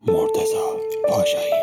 مرتضی پاشایی.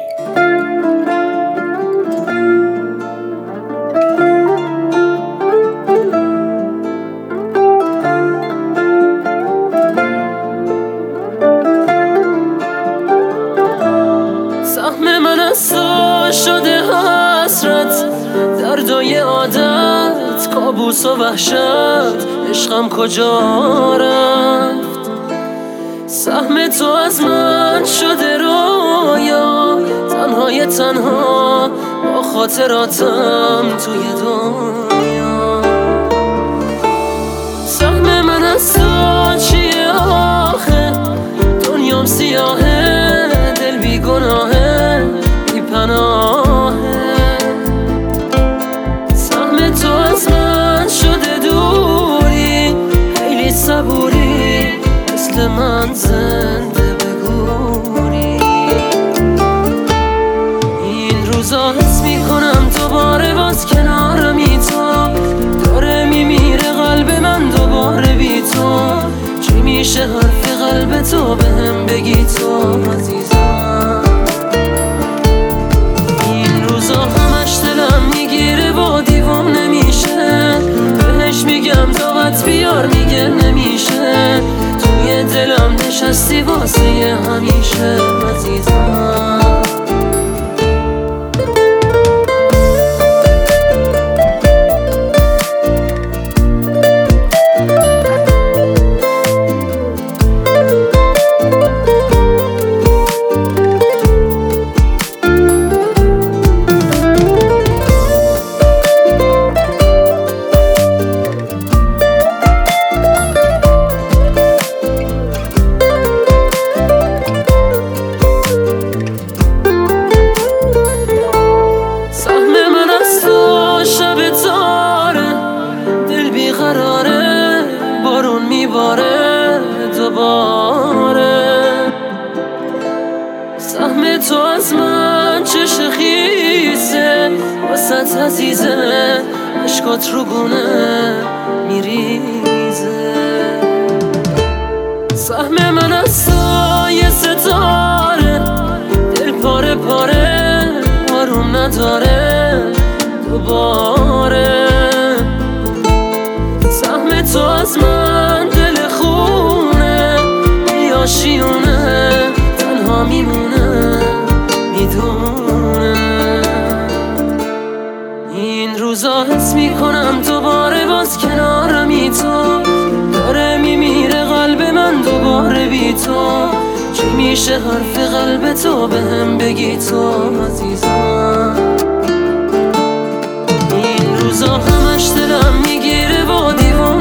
سهم من از تو شده حسرت، دردای عادت، کابوس و وحشت، عشقم کجا رفت؟ سهم تو از من شده رویا، تنهای تنها با خاطراتم توی دنیا. سهم من از تو چیه آخه؟ دنیام سیاهه، دل بی گناهه، بی پناهه. سهم تو از من شده دوری، خیلی صبوری، مثل من زنده بگوری. این روزا حس میکنم دوباره باز کنارمی تو، داره میمیره قلب من دوباره بی تو. چی میشه حرف قلب تو بهم بگی تو عزیزم؟ این روزا همش دلم میگیره و دیوام نمیشه، بهش میگم طاقت بیار میگه نمیشه. توی دلم نشستی واسه همیشه عزیزم. بارون میباره دوباره، سهم تو از من چش خیسه، واسط عزیزه، عشقات رو گونه میریزه. سهم من از تو یه ستاره، دل پاره پاره، آروم نداره دوباره. سهم تو از من دل خونه، یا شیونه، تنها میمونه میدونه. این روزا حس میکنم دوباره باز کنارمی تو، داره میمیره قلب من دوباره بی تو. چی میشه حرف قلب تو بهم بگی تو عزیزم؟ این روزا همش دلم میگیره و دیوام